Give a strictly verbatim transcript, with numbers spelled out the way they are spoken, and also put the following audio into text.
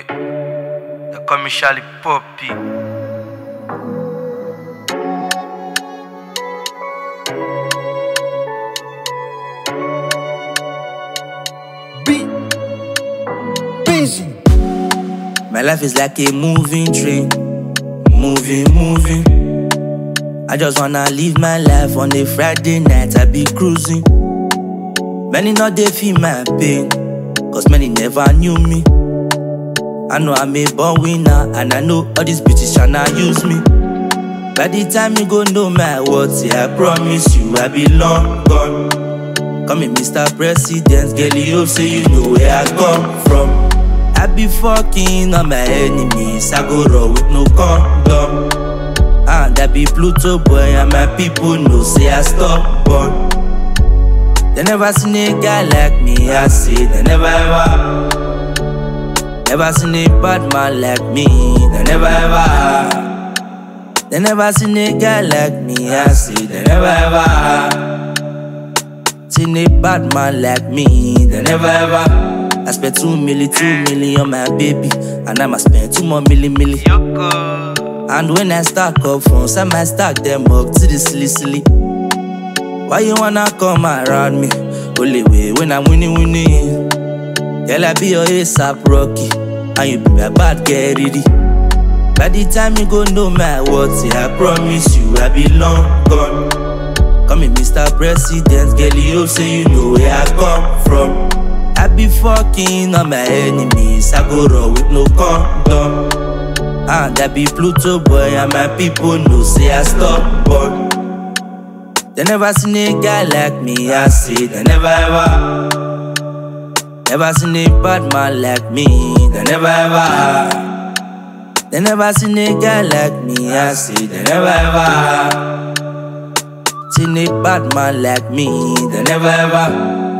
Yeah, they call me Charlie Poppy. Be busy. My life is like a moving train, moving, moving. I just wanna live my life on a Friday night. I be cruising. Many not they feel my pain, cause many never knew me. I know I'm a born winner, and I know all these bitches tryna use me. By the time you go know my words, yeah, I promise you I be long gone. Call me Mister President, girl, you hope say you know where I come from. I be fucking on my enemies, I go raw with no condom. And I be Pluto boy, and my people know say I stubborn. They never seen a guy like me, I say they never ever. Never seen a bad man like me, they never ever. They never seen a guy like me, I say they never ever. Seen a bad man like me, they never ever. I spent two milli, two milli on my baby, and I'ma spend two more milli, milli. Yoko. And when I stack up funds, I might stack them up to the silly, silly. Why you wanna come around me? Only way when I'm winning, winning. Girl, I be your ASAP Rocky, and you be my bad girl, ready. By the time you go know my words, yeah, I promise you I be long gone. Call me Mister President, girl, you hope say you know where I come from. I be fucking on my enemies, I go raw with no condom. And I be Pluto boy, and my people know say I stubborn. They never seen a guy like me, I say they never ever. Never seen a bad man like me, they never ever. They never seen a guy like me, I say they never ever. Seen a bad man like me, they never ever.